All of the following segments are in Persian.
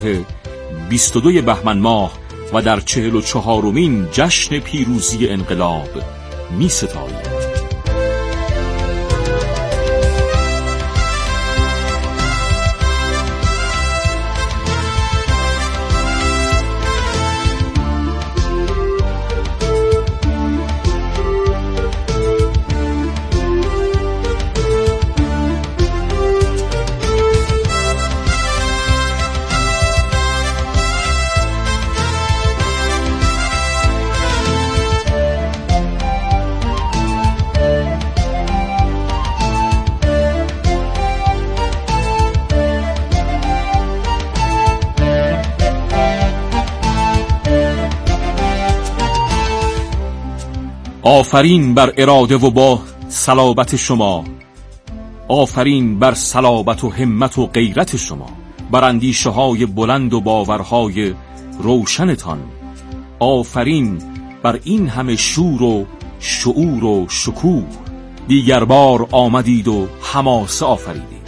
22 بهمن ماه و در 44مین جشن پیروزی انقلاب می ستاییم. آفرین بر اراده و با صلابت شما، آفرین بر صلابت و همت و غیرت شما، بر اندیشه های بلند و باورهای روشنتان. آفرین بر این همه شور و شعور و شکوه، دیگر بار آمدید و حماسه آفریدید.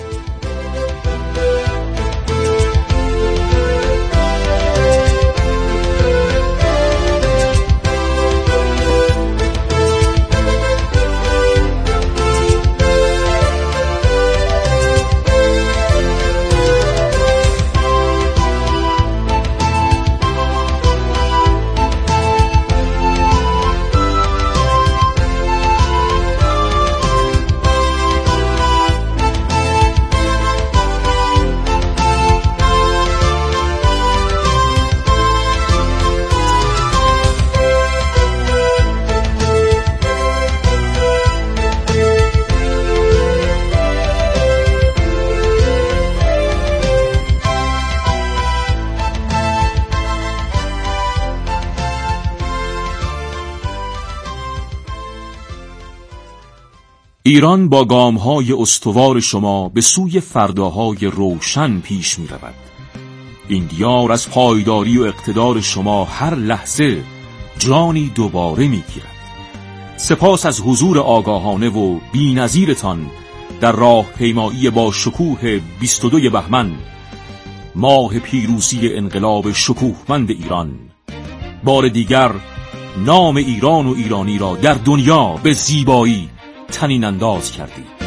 ایران با گام‌های استوار شما به سوی فرداهای روشن پیش می‌رود. این دیار از پایداری و اقتدار شما هر لحظه جانی دوباره می‌گیرد. سپاس از حضور آگاهانه و بی‌نظیرتان در راهپیمایی با شکوه 22 بهمن، ماه پیروزی انقلاب شکوهمند ایران. بار دیگر نام ایران و ایرانی را در دنیا به زیبایی تنین انداز کردید.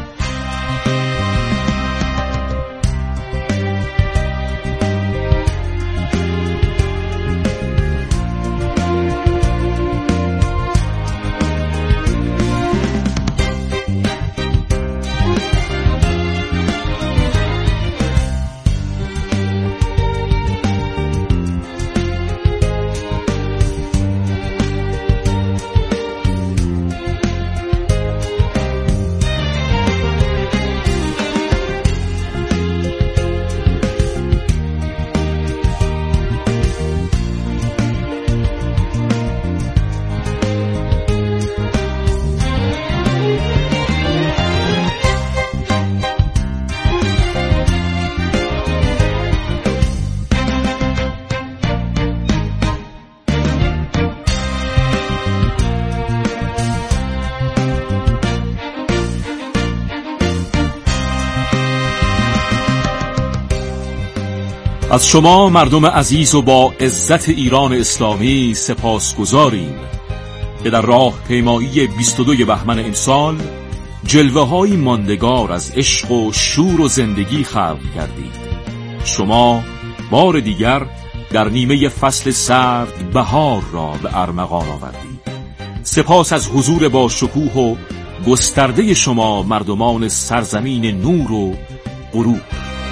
از شما مردم عزیز و با عزت ایران اسلامی سپاسگزاریم که در راه پیمایی 22 بهمن امسال جلوه های ماندگار از عشق و شور و زندگی خلق کردید. شما بار دیگر در نیمه فصل سرد بهار را به ارمغان آوردید. سپاس از حضور با شکوه و گسترده شما مردمان سرزمین نور و غروب.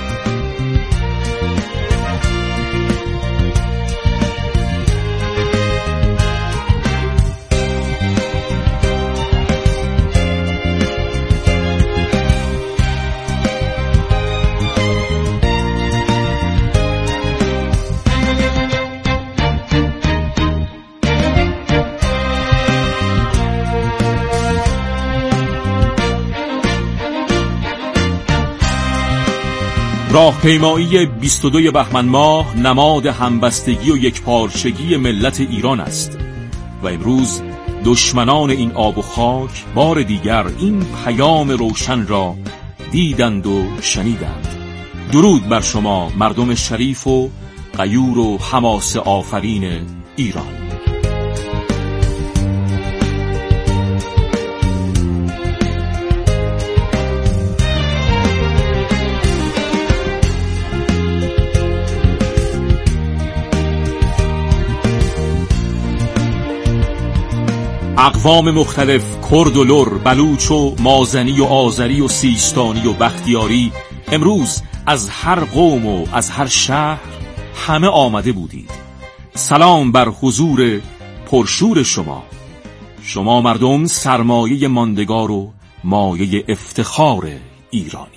راهپیمایی 22 بهمن ماه نماد همبستگی و یکپارچگی ملت ایران است و امروز دشمنان این آب و خاک بار دیگر این پیام روشن را دیدند و شنیدند. درود بر شما مردم شریف و غیور و حماسه آفرین ایران. اقوام مختلف، کرد و لر، بلوچ و مازنی و آذری و سیستانی و بختیاری، امروز از هر قوم و از هر شهر همه آمده بودید. سلام بر حضور پرشور شما مردم سرمایه ماندگار و مایه افتخار ایرانی.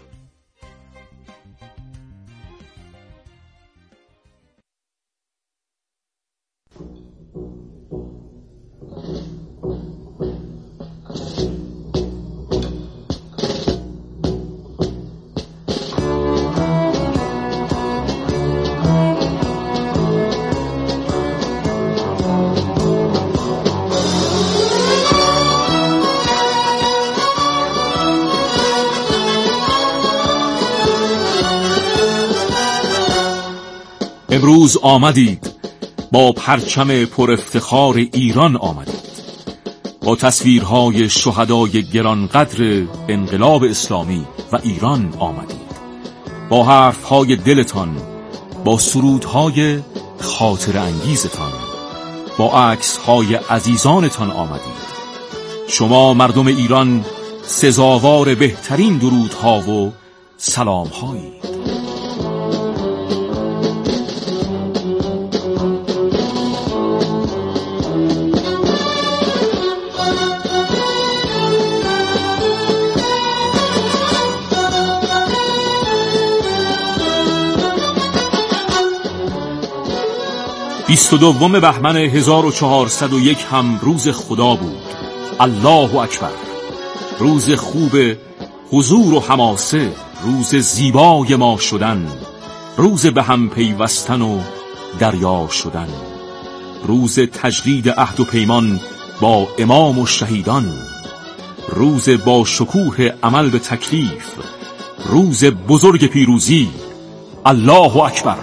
امروز آمدید، با پرچم پر افتخار ایران آمدید، با تصویرهای شهدای گرانقدر انقلاب اسلامی و ایران آمدید، با حرفهای دلتان، با سرودهای خاطر انگیزتان، با عکسهای عزیزانتان آمدید. شما مردم ایران سزاوار بهترین درودها و سلامهایی. 22 بهمن 1401 هم روز خدا بود. الله اکبر. روز خوب حضور و حماسه، روز زیبای ما شدن، روز به هم پیوستن و دریا شدن، روز تجدید عهد و پیمان با امام و شهیدان، روز با شکوه عمل به تکلیف، روز بزرگ پیروزی. الله اکبر.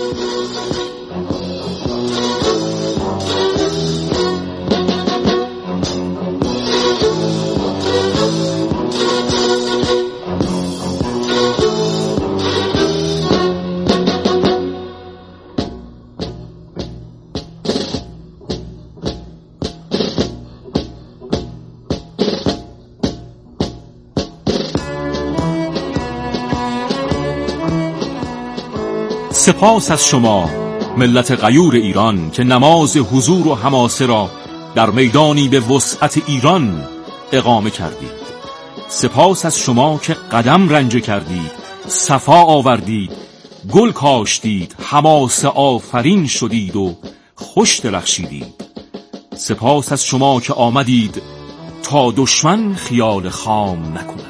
سپاس از شما ملت غیور ایران که نماز حضور و حماسه را در میدانی به وسعت ایران اقامه کردید. سپاس از شما که قدم رنجه کردید، صفا آوردید، گل کاشتید، حماسه آفرین شدید و خوش درخشیدید. سپاس از شما که آمدید تا دشمن خیال خام نکند.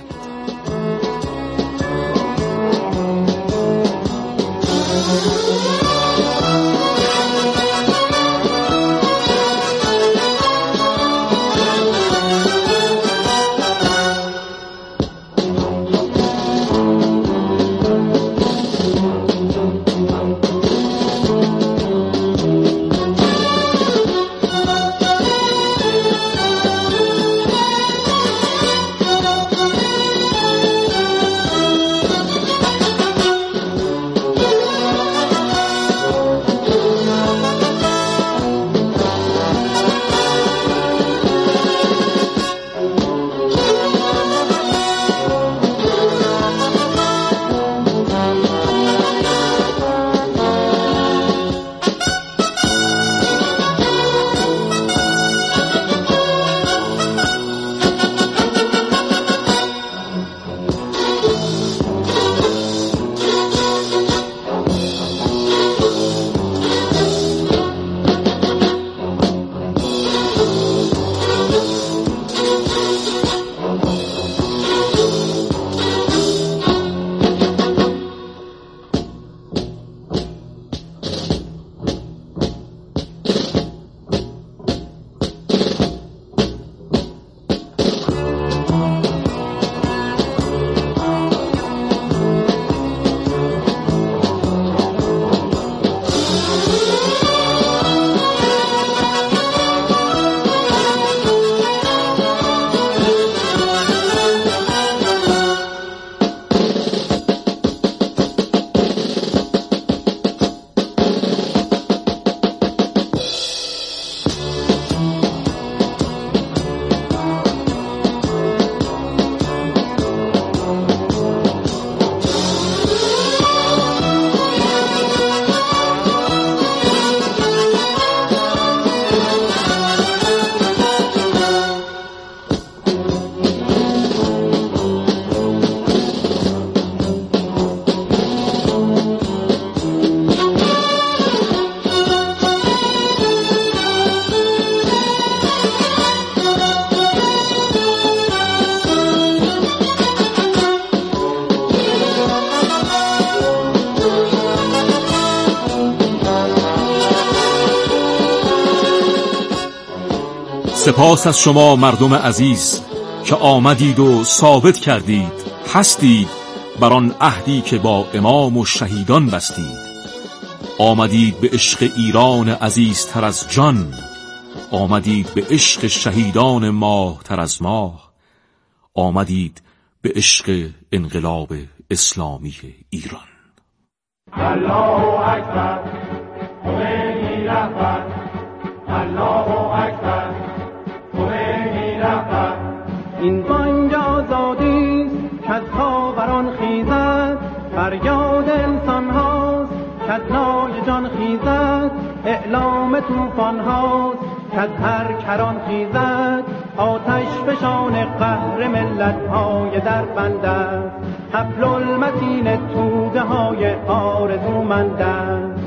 سپاس از شما مردم عزیز که آمدید و ثابت کردید هستید بر آن عهدی که با امام و شهیدان بستید. آمدید به عشق ایران عزیزتر از جان، آمدید به عشق شهیدان ماه تر از ماه، آمدید به عشق انقلاب اسلامی ایران. الله اکبر، خمینی رهبر، الله اکبر، خمینی رهبر. این بانگ آزادی است که از خاوران خیزد، فریاد انسان هاست که از نای جان خیزد، اعلام طوفان هاست که از هر کران خیزد، آتش فشان قهر ملت های در بند است، حبل المتین توده های آرزومند است.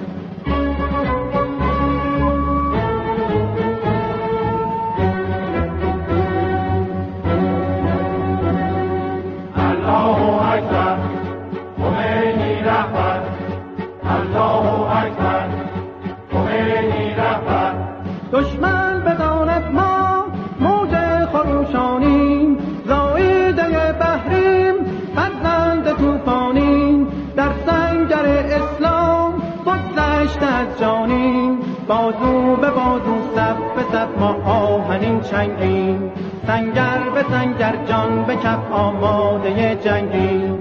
الله اکبر، خمینی رهبر، الله اکبر، خمینی رهبر. دشمن بداند ما موج خروشانیم، زایده بحریم، فرزند طوفانیم، در سنگر اسلام بگذشته از جانیم، بازو به بازو صف به صف ما آهنین چنگیم، سنگر به سنگر جان به کف آماده جنگیم.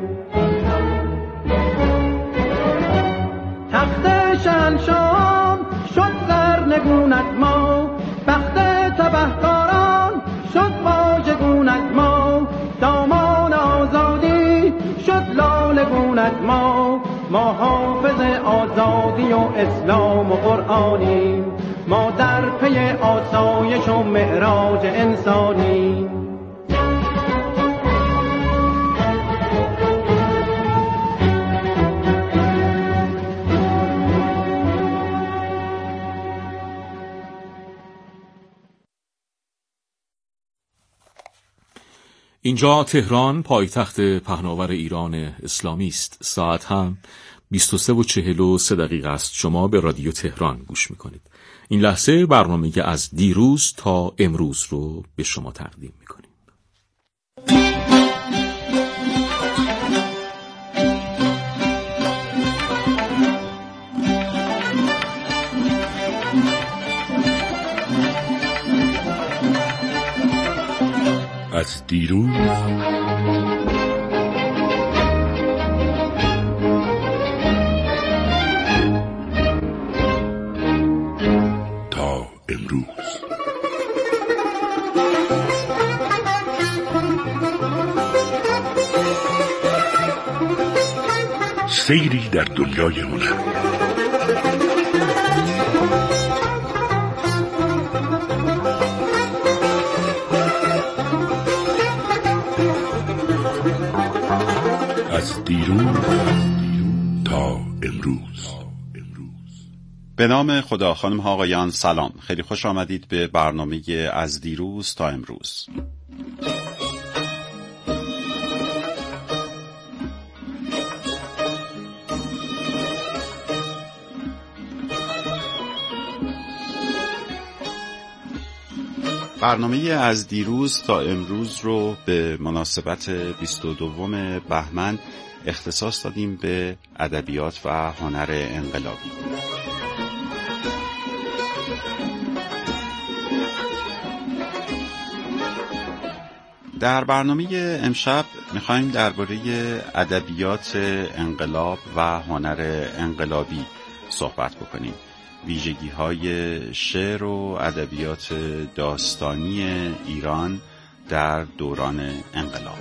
تخت شهنشاه شد سرنگون از ما، بخت تبهکاران شد واژگون از ما، دامان آزادی شد لالگون از ما، ما حافظ آزادی و اسلام و قرآنیم، ما در پی آسایش و معراج انسانیم. اینجا تهران، پایتخت پهناور ایران اسلامی است. ساعت هم 23:43 است. شما به رادیو تهران گوش میکنید. این لحظه برنامه از دیروز تا امروز رو به شما تقدیم میکنیم. از دیروز تا امروز. سیری در دنیای هنر. از دیروز تا امروز. به نام خدا. خانم ها آقایان سلام، خیلی خوش آمدید به برنامه از دیروز تا امروز. برنامه از دیروز تا امروز رو به مناسبت 22 بهمن اختصاص دادیم به ادبیات و هنر انقلابی. در برنامه امشب می‌خوایم درباره ادبیات انقلاب و هنر انقلابی صحبت بکنیم. ویژگی‌های شعر و ادبیات داستانی ایران در دوران انقلاب.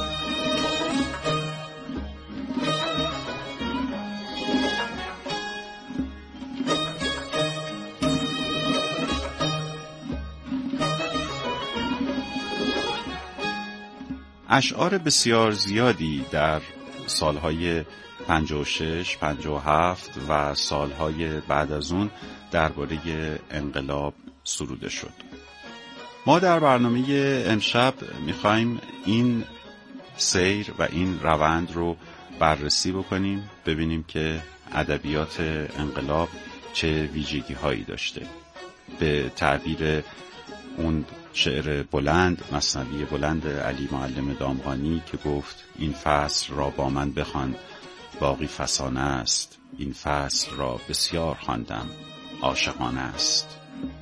اشعار بسیار زیادی در سالهای 56، 57 و سالهای بعد از اون درباره انقلاب سروده شد. ما در برنامه امشب میخوایم این سیر و این روند رو بررسی بکنیم، ببینیم که ادبیات انقلاب چه ویژگی هایی داشته. به تعبیر اون شعر بلند، مثنوی بلند علی معلم دامغانی که گفت این فصل را با من بخوان باقی فسانه است، این فصل را بسیار خواندم عاشقانه است.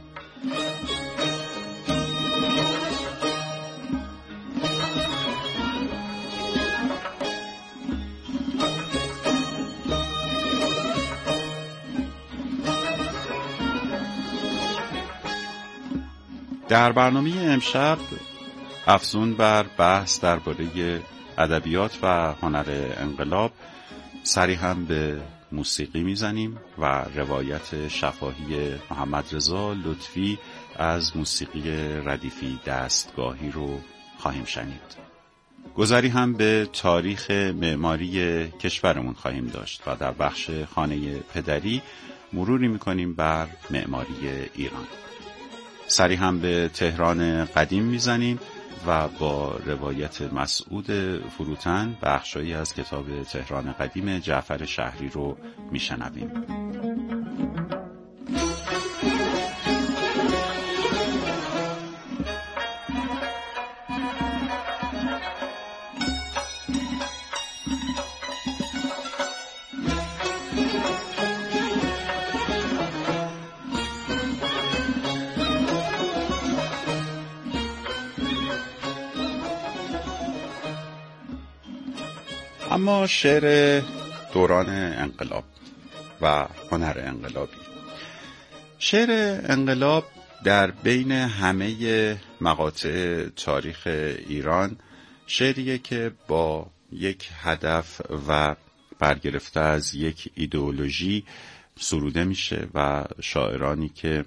در برنامه امشب افزون بر بحث درباره ادبیات و هنر انقلاب سری هم به موسیقی میزنیم و روایت شفاهی محمد رضا لطفی از موسیقی ردیفی دستگاهی رو خواهیم شنید. گذری هم به تاریخ معماری کشورمون خواهیم داشت و در بخش خانه پدری مروری میکنیم بر معماری ایران. سری هم به تهران قدیم میزنیم و با روایت مسعود فروتن بخشایی از کتاب تهران قدیم جعفر شهری رو میشنویم. اما شعر دوران انقلاب و هنر انقلابی. شعر انقلاب در بین همه مقاطع تاریخ ایران شعریه که با یک هدف و برگرفته از یک ایدئولوژی سروده میشه و شاعرانی که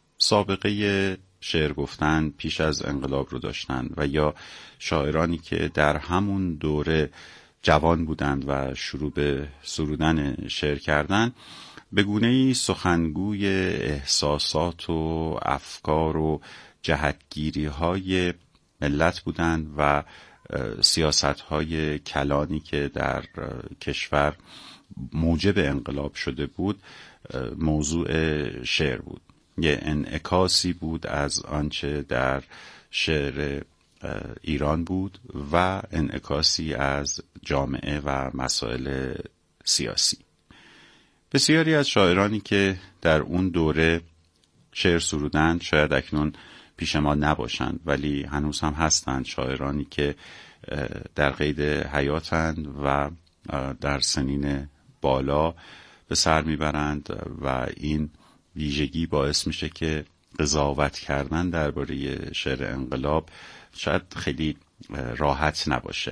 سابقه شعر گفتن پیش از انقلاب رو داشتن و یا شاعرانی که در همون دوره جوان بودند و شروع به سرودن شعر کردن به گونه‌ای سخنگوی احساسات و افکار و جهتگیری‌های ملت بودند و سیاست‌های کلانی که در کشور موجب انقلاب شده بود موضوع شعر بود. یه انعکاسی بود از آنچه در شعر ایران بود و انعکاسی از جامعه و مسائل سیاسی. بسیاری از شاعرانی که در اون دوره شعر سرودند شاید اکنون پیش ما نباشند، ولی هنوز هم هستند شاعرانی که در قید حیاتند و در سنین بالا به سر میبرند و این ویژگی باعث میشه که قضاوت کردن درباره شعر انقلاب شاید خیلی راحت نباشه.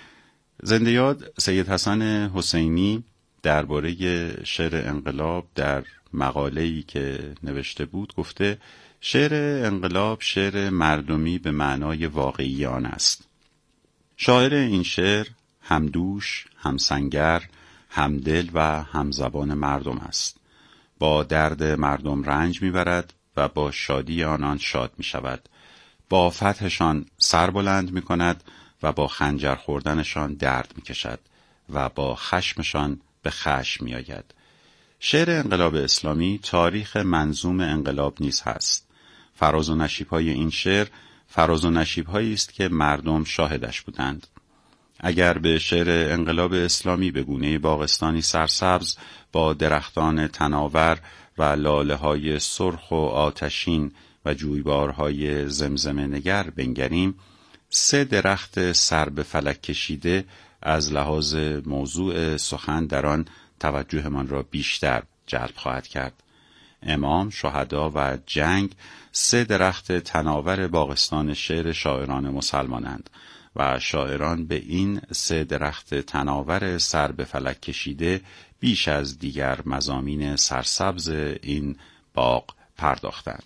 زنده یاد سید حسن حسینی درباره شعر انقلاب در مقاله‌ای که نوشته بود گفته شعر انقلاب شعر مردمی به معنای واقعی آن است. شاعر این شعر همدوش، همسنگر، همدل و همزبان مردم است. با درد مردم رنج میبرد و با شادی آنان شاد می شود. با فتحشان سر بلند می کند و با خنجر خوردنشان درد می کشد و با خشمشان به خشم می آید. شعر انقلاب اسلامی تاریخ منظوم انقلاب نیز هست. فراز و نشیب‌های این شعر فراز و نشیب‌هایی است که مردم شاهدش بودند. اگر به شعر انقلاب اسلامی به گونه باغستانی سرسبز با درختان تناور و لاله‌های سرخ و آتشین و جویبارهای زمزمه نگر بنگریم، 3 درخت سر به فلک کشیده از لحاظ موضوع سخن در آن توجهمان را بیشتر جلب خواهد کرد. امام، شهدا و جنگ 3 درخت تناور باغستان شعر شاعران مسلمانند و شاعران به این 3 درخت تناور سر به فلک کشیده بیش از دیگر مضامین سرسبز این باغ پرداختند.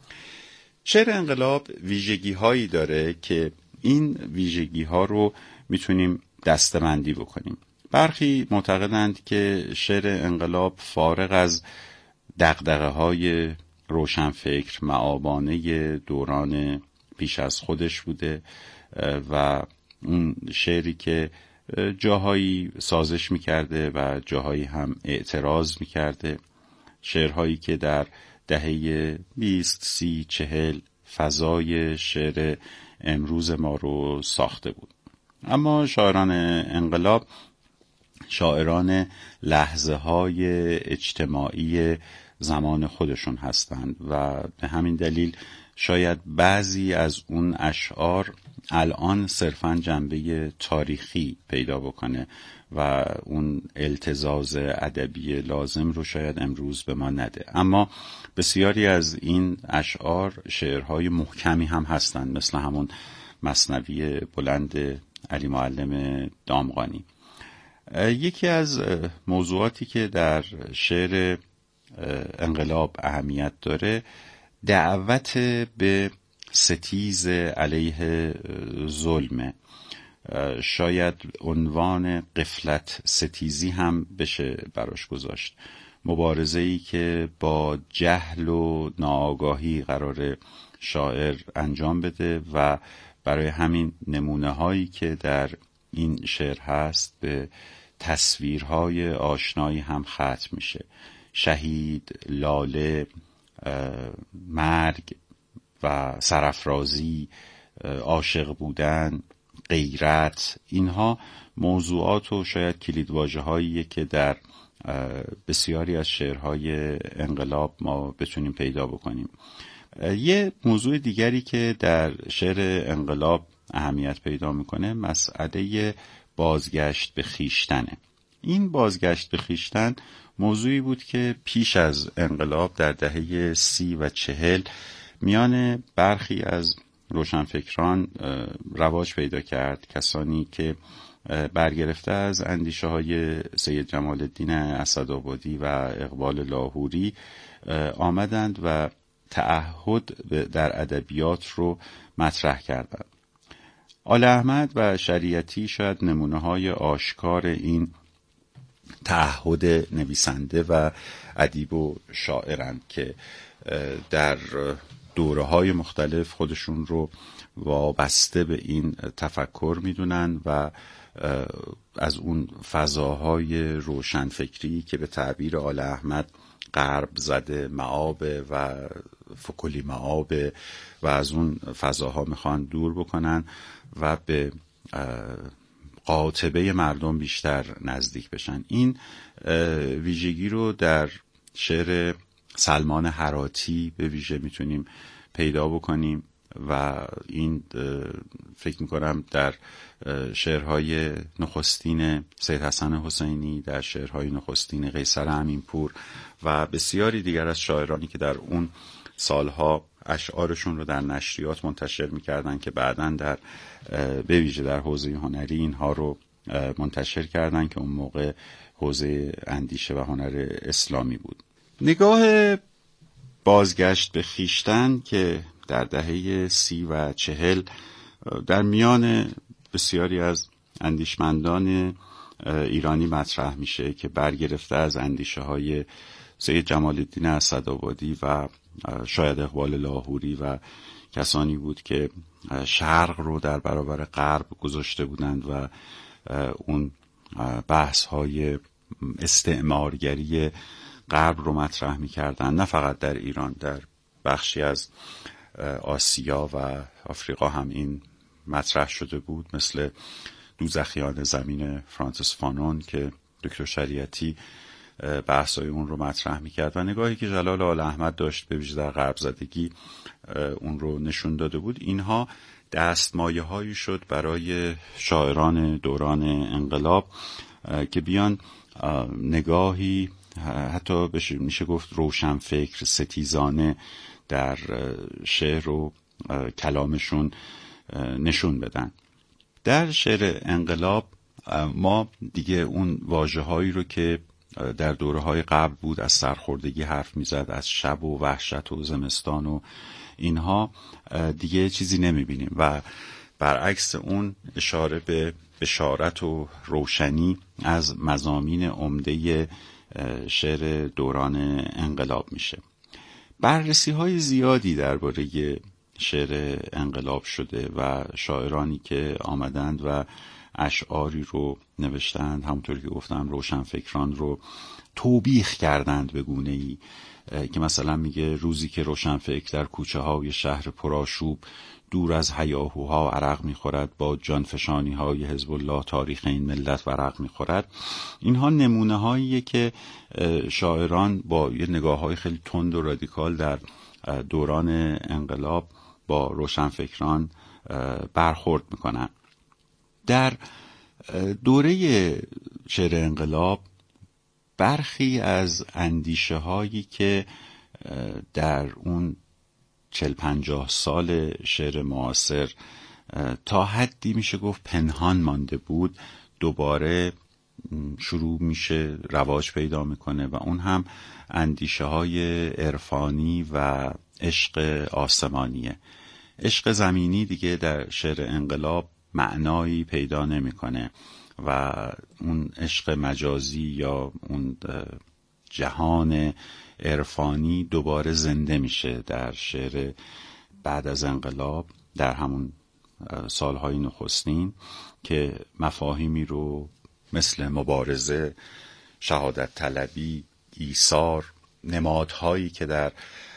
شعر انقلاب ویژگی هایی داره که این ویژگی ها رو میتونیم دسته‌بندی بکنیم. برخی معتقدند که شعر انقلاب فارغ از دغدغه‌های روشنفکر مآبانه دوران پیش از خودش بوده و اون شعری که جاهایی سازش میکرده و جاهایی هم اعتراض میکرده، شعرهایی که در دهه 20، 30، 40 فضای شعر امروز ما رو ساخته بود. اما شاعران انقلاب شاعران لحظه های اجتماعی زمان خودشون هستند و به همین دلیل شاید بعضی از اون اشعار الان صرفاً جنبه تاریخی پیدا بکنه و اون التزاز ادبی لازم رو شاید امروز به ما نده. اما بسیاری از این اشعار شعرهای محکمی هم هستند، مثل همون مثنوی بلند علی معلم دامغانی. یکی از موضوعاتی که در شعر انقلاب اهمیت داره دعوت به ستیز علیه ظلمه. شاید عنوان غفلت ستیزی هم بشه براش گذاشت. مبارزه‌ای که با جهل و ناآگاهی قرار شاعر انجام بده و برای همین نمونه هایی که در این شعر هست به تصویرهای آشنایی هم ختم میشه. شهید، لاله، مرگ و سرافرازی، عاشق بودن، غیرت، اینها موضوعات و شاید کلیدواژه هاییه که در بسیاری از شعرهای انقلاب ما بتونیم پیدا بکنیم. یه موضوع دیگری که در شعر انقلاب اهمیت پیدا میکنه مسئله بازگشت به خویشتنه. این بازگشت به خویشتن موضوعی بود که پیش از انقلاب در دهه 30 و 40 میان برخی از روشنفکران رواج پیدا کرد. کسانی که برگرفته از اندیشه های سید جمال الدین اسدآبادی و اقبال لاهوری آمدند و تعهد در ادبیات رو مطرح کردند. آل احمد و شریعتی شاید نمونه های آشکار این تعهد نویسنده و ادیب و شاعرند که در دوره‌های مختلف خودشون رو وابسته به این تفکر میدونن و از اون فضاهای روشنفکری که به تعبیر آل احمد غرب زده معابه و فکلی معابه و از اون فضاها میخوان دور بکنن و به قاطبه مردم بیشتر نزدیک بشن. این ویژگی رو در شعر سلمان هراتی به ویژه میتونیم پیدا بکنیم و این فکر میکنم در شعرهای نخستین سید حسن حسینی، در شعرهای نخستین قیصر امینپور و بسیاری دیگر از شاعرانی که در اون سالها اشعارشون رو در نشریات منتشر میکردن که بعداً در به ویژه در حوزه هنری اینها رو منتشر کردن که اون موقع حوزه اندیشه و هنر اسلامی بود. نگاه بازگشت به خویشتن که در دهه 30 و 40 در میان بسیاری از اندیشمندان ایرانی مطرح میشه که برگرفته از اندیشه های سید جمال الدین اسدآبادی و شاید اقبال لاهوری و کسانی بود که شرق رو در برابر غرب گذاشته بودند و اون بحث های استعمارگری غرب رو مطرح می‌کردن، نه فقط در ایران، در بخشی از آسیا و آفریقا هم این مطرح شده بود، مثل دوزخیان زمین فرانسیس فانون که دکتر شریعتی بحث‌های اون رو مطرح می‌کرد و نگاهی که جلال آل احمد داشت به ویژه در غرب زدگی اون رو نشون داده بود. اینها دستمایه‌هایی شد برای شاعران دوران انقلاب که بیان نگاهی حتی میشه گفت روشنفکر ستیزانه در شعر و کلامشون نشون بدن. در شعر انقلاب ما دیگه اون واژه‌هایی رو که در دوره‌های قبل بود، از سرخوردگی حرف میزد، از شب و وحشت و زمستان و اینها، دیگه چیزی نمیبینیم و برعکس اون اشاره به بشارت و روشنی از مضامین عمده شعر دوران انقلاب میشه. بررسی های زیادی درباره شعر انقلاب شده و شاعرانی که آمدند و اشعاری رو نوشتند، همونطوری که گفتم روشنفکران رو توبیخ کردند به گونه‌ای که مثلا میگه روزی که روشنفکر در کوچه های شهر پرآشوب دور از هیاهوها عرق میخورد، با جانفشانی های حزب الله تاریخ این ملت ورق میخورد. اینها نمونه هاییه که شاعران با یه نگاه های خیلی تند و رادیکال در دوران انقلاب با روشنفکران برخورد میکنن. در دوره شعر انقلاب برخی از اندیشه هایی که در اون 40-50 سال شعر معاصر تا حدی میشه گفت پنهان مانده بود، دوباره شروع میشه رواج پیدا میکنه و اون هم اندیشه های عرفانی و عشق آسمانیه. عشق زمینی دیگه در شعر انقلاب معنایی پیدا نمیکنه و اون عشق مجازی یا اون جهان عرفانی دوباره زنده میشه در شعر بعد از انقلاب، در همون سالهای نخستین که مفاهیمی رو مثل مبارزه، شهادت طلبی، ایثار، نمادهایی که در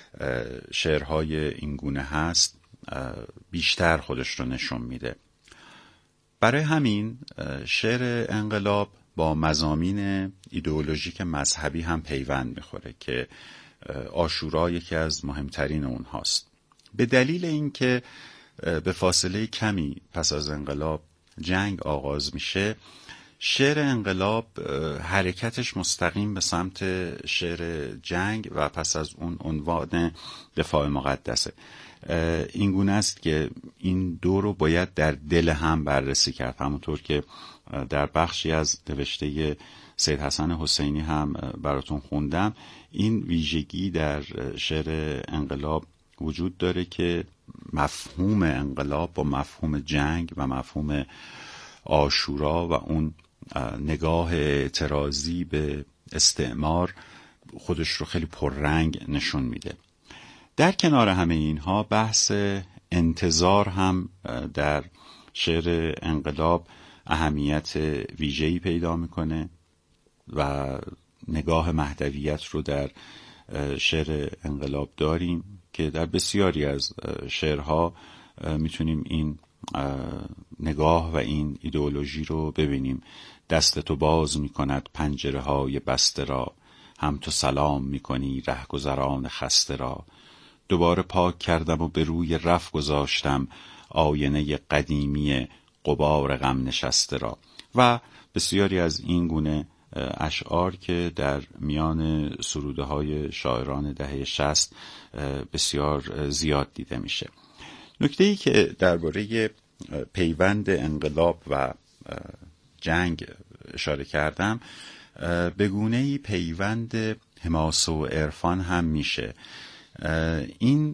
شعرهای این گونه هست بیشتر خودش رو نشون میده. برای همین شعر انقلاب با مضامین ایدئولوژیک مذهبی هم پیوند میخوره که عاشورا یکی از مهمترین اونهاست. به دلیل اینکه به فاصله کمی پس از انقلاب جنگ آغاز میشه، شعر انقلاب حرکتش مستقیم به سمت شعر جنگ و پس از اون عنوان دفاع مقدسه. این گونه است که این دو رو باید در دل هم بررسی کرد، همونطور که در بخشی از نوشته سید حسن حسینی هم براتون خوندم. این ویژگی در شعر انقلاب وجود داره که مفهوم انقلاب با مفهوم جنگ و مفهوم عاشورا و اون نگاه اعتراضی به استعمار خودش رو خیلی پررنگ نشون میده. در کنار همه اینها بحث انتظار هم در شعر انقلاب اهمیت ویژه‌ای پیدا میکنه و نگاه مهدویت رو در شعر انقلاب داریم که در بسیاری از شعرها میتونیم این نگاه و این ایدئولوژی رو ببینیم. دست تو باز میکند پنجره های بسته را، هم تو سلام میکنی رهگذران خسته را. دوباره پاک کردم و به روی رف گذاشتم آینه قدیمی غبار غم نشسته را. و بسیاری از این گونه اشعار که در میان سروده های شاعران دهه 60 بسیار زیاد دیده میشه. نکته‌ای که درباره پیوند انقلاب و جنگ اشاره کردم، به گونه‌ای پیوند حماسه و عرفان هم میشه. این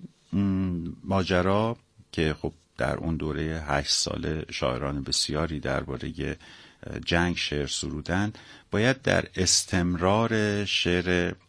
ماجرا که خب در اون دوره 8 ساله شاعران بسیاری درباره جنگ شعر سرودند، باید در استمرار شعر